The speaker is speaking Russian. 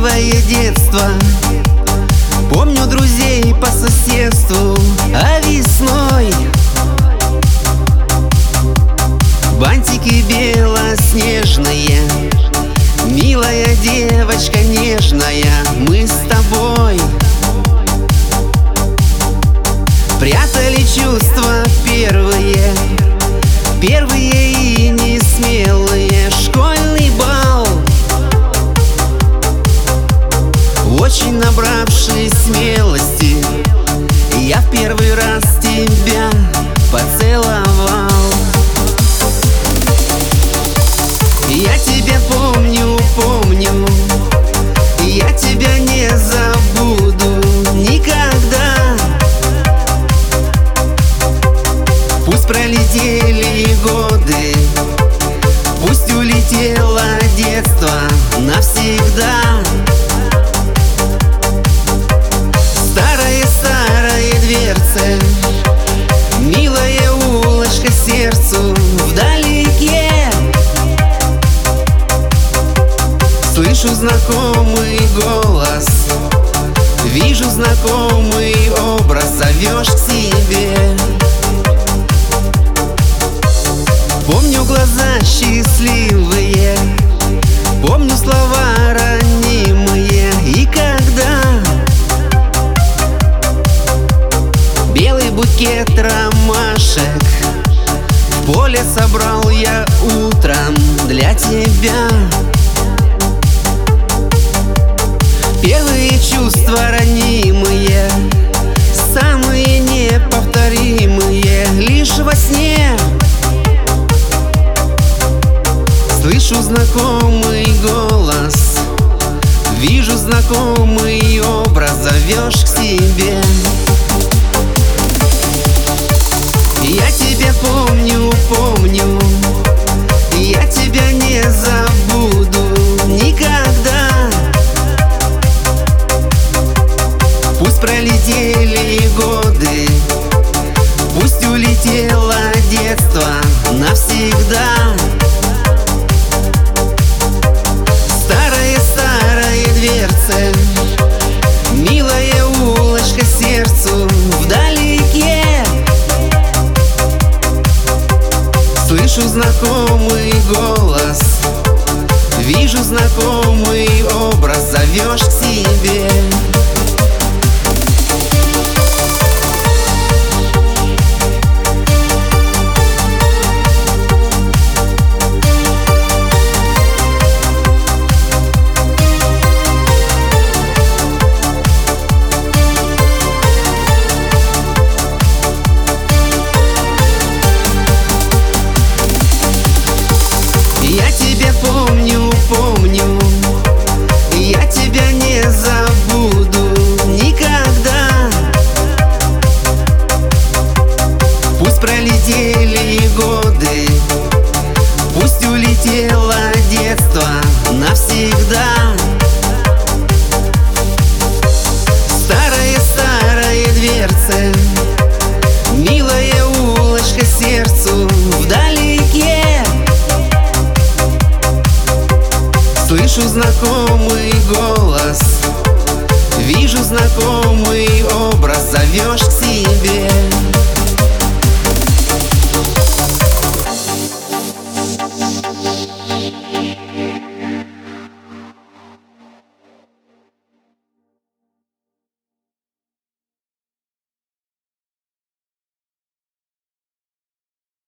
счастливое детство. Помню друзей по соседству, а весной бантики белоснежные. Милая девочка нежная, мы с тобой прятали чувства первые, первые и несмелые. Школьный бал, очень набравшись смелости, я в первый раз тебя поцеловал. Я тебя помню, помню, я тебя не забуду никогда. Пусть пролетели годы, пусть улетело детство навсегда. Старые дверцы, милая улочка сердцу вдалеке. Слышу знакомый голос, вижу знакомый образ, зовешь к себе. Помню глаза счастливые, помню слова ранимые. И когда белый букет ромашек в поле собрал я утром для тебя. Первые чувства ранимые, самые неповторимые, лишь во сне слышу знакомый голос, вижу знакомый образ, зовешь к себе. Я тебя помню, помню, я тебя не забуду никогда. Пусть пролетели годы, пусть улетело детство навсегда. Старые дверцы, милая улочка сердцу вдалеке. Слышу знакомый голос, вижу знакомый образ, зовешь к себе. Я тебя помню, помню, я тебя не забуду никогда. Пусть пролетели годы, пусть улетело детство навсегда. Старые дверцы, милая улочка сердцу вдалеке. Слышу знакомый голос, вижу знакомый образ, зовешь к себе.